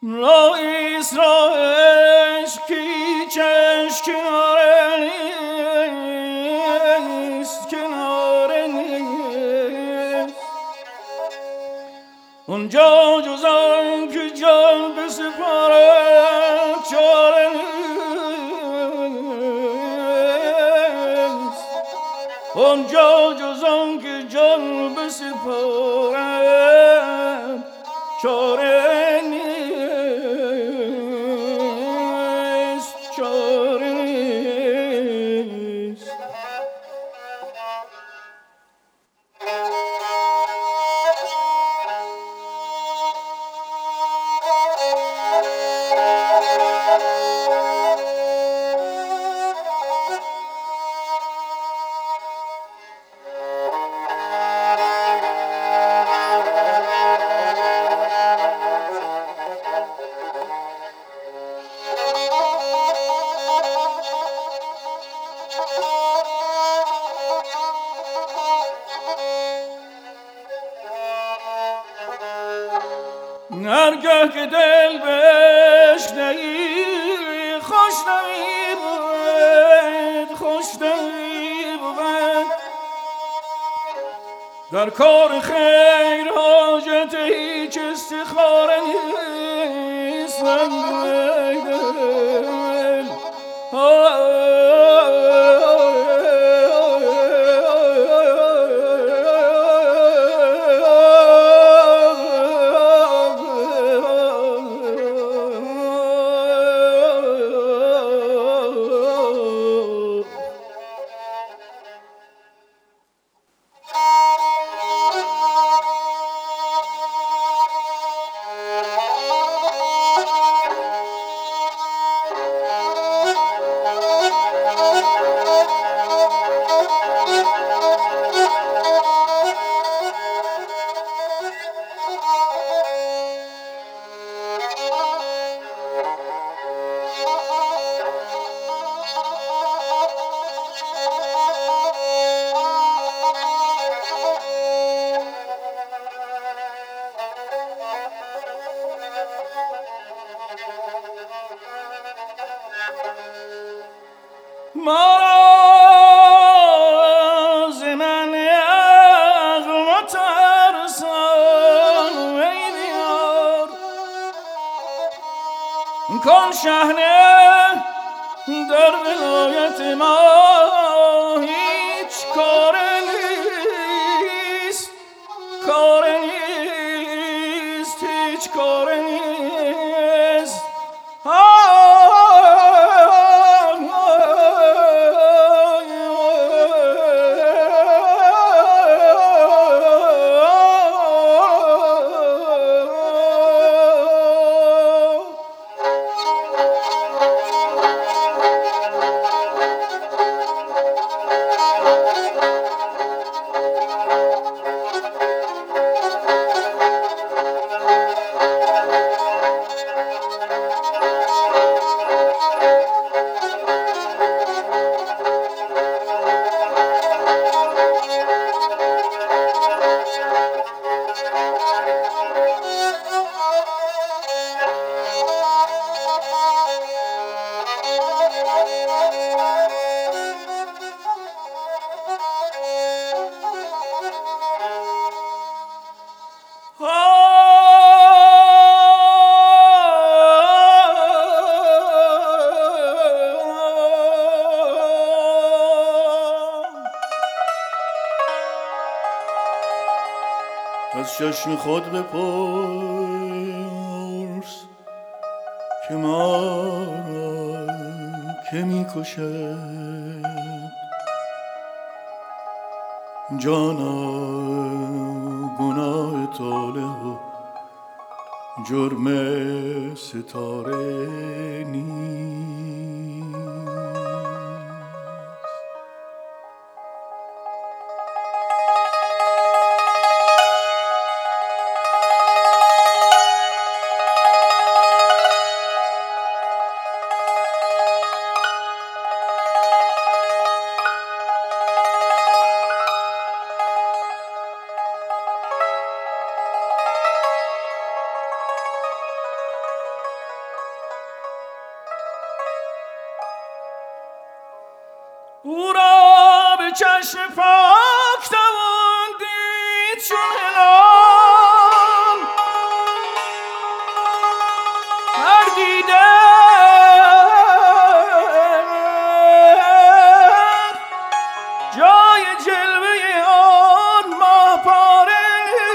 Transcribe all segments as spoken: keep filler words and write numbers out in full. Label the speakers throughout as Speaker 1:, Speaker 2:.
Speaker 1: رئیس را عشقی چشم کناره نیست، کناره نیست. اونجا جز آن که جان بسپاره چاره نیست. اونجا جز آن که جان بسپاره چاره نیست، چاره نیست. هرگاه که دل بشنهی خوش نمی بود، خوش نمی بود. در کار خیر حاجت هیچ استخاره نیست. ما ز من عقل مترسان ای بیار کن شحنه در ولایت ما هیچ کار نیست، کار نیست، هیچ کار نیست. از چشم خود بپرس که ما را که می کشد. جانا گناه طالع و جرم ستاره نیست. چشم پاک توان دید چون هلال هر دیده جای جلوه آن ماه پاره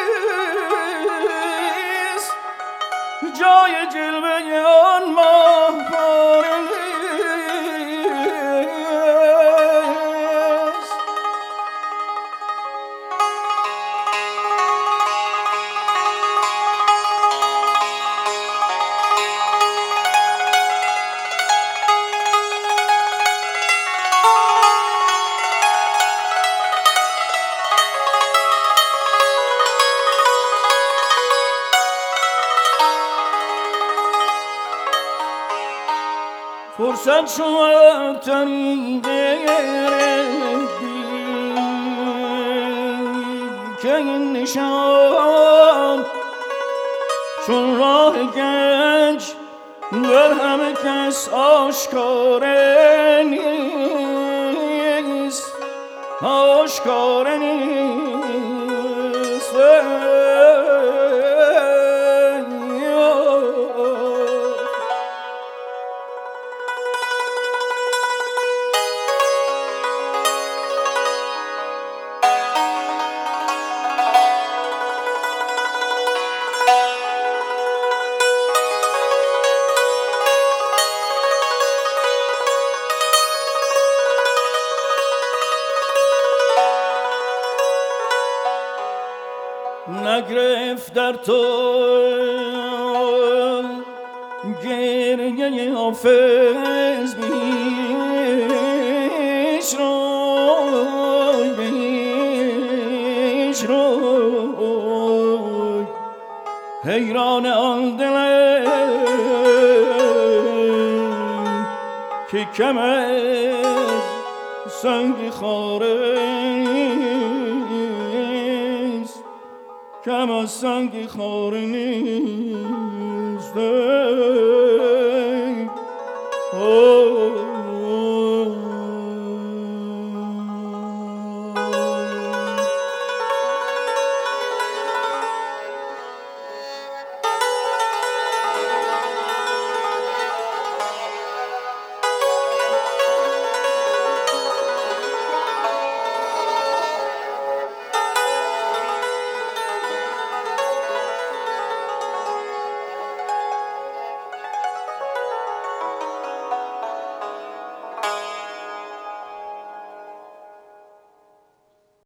Speaker 1: نیست جای جلوه آن ماه پاره نیست فرصت شد طریقی که این نشان چون راه گنج در همه کس آشکار نیست آشکار نیست نگرفت در تو گریه حافظ بیش روی بیش روی حیران آن دلم که کم از سنگ خاره کم از سنگ خاره نیست.